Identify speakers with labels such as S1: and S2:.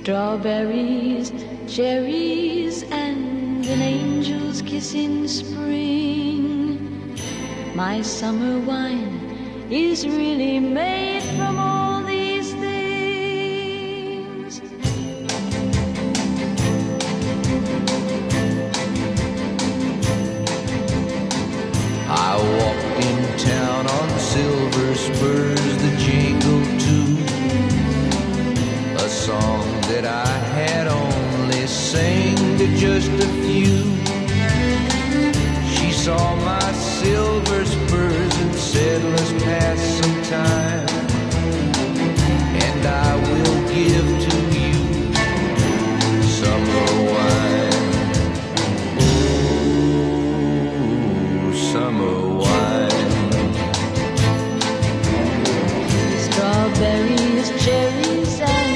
S1: Strawberries, cherries, and an angel's kiss in spring. My summer wine is really made from all these things.
S2: I walked in town on silver spurs that jingle too, a song that I had only sang to just a few.